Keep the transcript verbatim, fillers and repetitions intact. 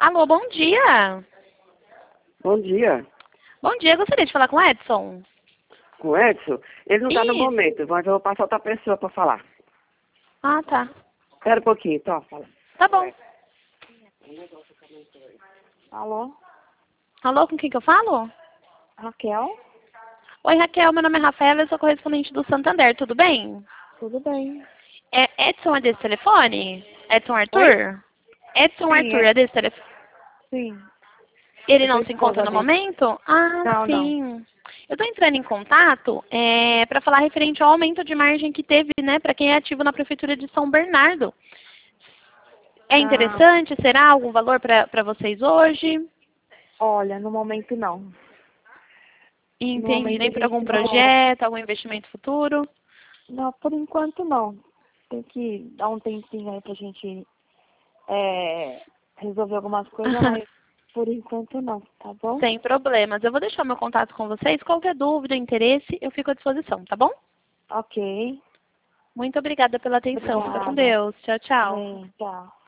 Alô, bom dia. Bom dia. Bom dia, gostaria de falar com o Edson. Com o Edson? Ele não está no Isso. momento, mas eu vou passar outra pessoa para falar. Ah, tá. Espera um pouquinho, então. Fala. Tá bom. Alô? Alô, com quem que eu falo? Raquel? Oi, Raquel, meu nome é Rafaela, eu sou correspondente do Santander, tudo bem? Tudo bem. É, Edson é desse telefone? Edson Arthur? Edson Sim, Arthur é- é desse telefone? Sim. Ele Eu sou não se encontra esposa no dele. momento? Ah, Não, não. sim. Eu estou entrando em contato é, para falar referente ao aumento de margem que teve, né, para quem é ativo na Prefeitura de São Bernardo. É Ah, interessante? Será algum valor para vocês hoje? olha, no momento não. No Entendi. momento a Nem por algum gente não. projeto, algum investimento futuro? Não, por enquanto não. Tem que dar um tempinho aí pra gente é, resolver algumas coisas, mas por enquanto não, tá bom? Sem problemas. Eu vou deixar meu contato com vocês. Qualquer dúvida, interesse, eu fico à disposição, tá bom? Ok. Muito obrigada pela atenção. Fica com Obrigada. Deus. Tchau, tchau. Bem, tchau.